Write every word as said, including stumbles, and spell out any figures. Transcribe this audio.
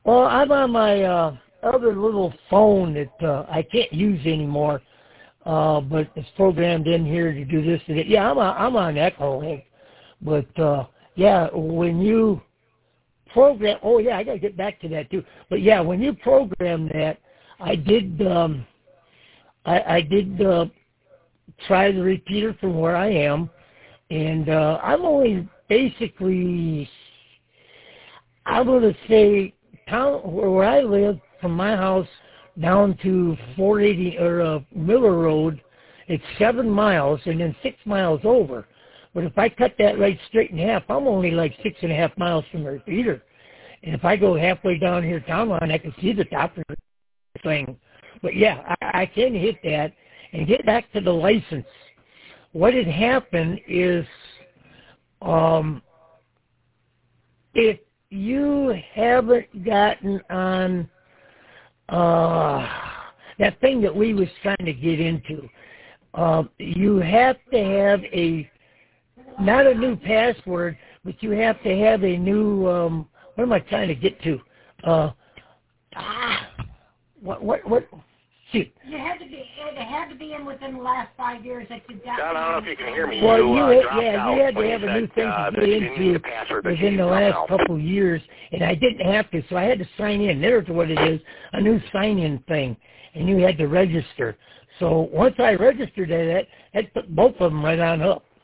Well, I'm on my uh, other little phone that uh, I can't use anymore, uh, but it's programmed in here to do this and that. Yeah, I'm, a, I'm on Echo, Hank. But, uh, yeah, when you program, oh, yeah, I got to get back to that, too. But, yeah, when you program that, I did, um, I, I did uh, try the repeater from where I am, and uh, I'm only basically, I'm going to say, town where I live, from my house down to four eighty or uh, Miller Road, it's seven miles and then six miles over. But if I cut that right straight in half, I'm only like six and a half miles from the repeater. And if I go halfway down here town line, I can see the top of the thing. But yeah, I, I can hit that and get back to the license. What had happened is, um, if you haven't gotten on uh, that thing that we was trying to get into, uh, you have to have a, not a new password, but you have to have a new, um, what am I trying to get to? Uh, ah, what, what, what, shoot. You had to be, it had to be in within the last five years that you got. John, I don't know if you can hear me. Well, you, you uh, had, yeah, you had to have a new thing uh, to get into within the last couple years, and I didn't have to, so I had to sign in. There's what it is, a new sign-in thing, and you had to register. So once I registered that, that put both of them right on up.